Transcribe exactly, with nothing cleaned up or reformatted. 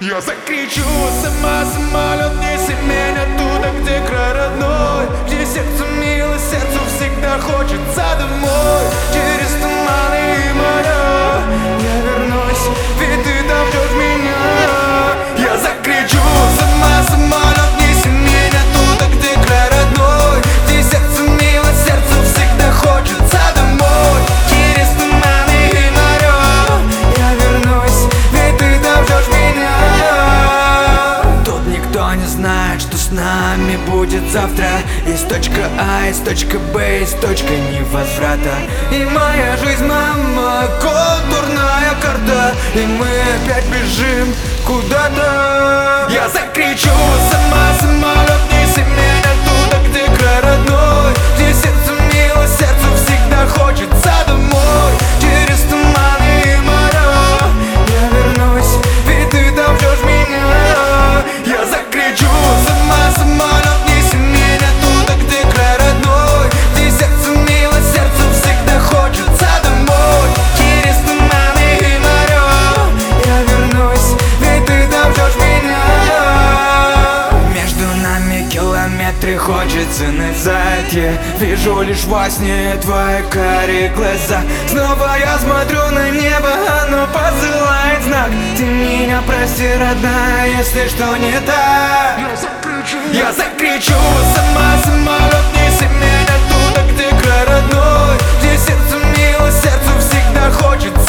Я закричу, сама самолет, неси меня туда, где край родной, где сердце мило, сердцу всегда хочется домой. Через туманы и моря я вернусь, ведь ты там ждешь меня. Я закричу, сама самолет, неси меня туда, где край родной, где сердце мило, сердцу всегда хочется домой. Через туманы и моря я вернусь, ведь ты там ждешь меня. Тут никто не знает, что с нами будет завтра. Есть точка А, есть точка Б, есть точка невозврата. И моя жизнь, мама, контурная карта, и мы опять бежим куда-то. Я закричу, сама самолет, неси меня туда, где край родной, где сердце мило, сердцу всегда хочется домой. Через туманы и моря я вернусь, ведь ты там ждешь меня. Я закричу, сама самолет, неси меня туда, где край родной, где сердце мило, сердцу всегда хочется домой. Через туманы и моря я вернусь, ведь ты там ждешь меня. Между нами километры, хочется назад. Я вижу лишь во сне твои карие глаза. Снова я смотрю на небо, оно посылает знак. Ты меня прости, родная, если что не так. Я закричу, сама самолет, неси меня туда, где край родной, где сердце мило, сердцу всегда хочется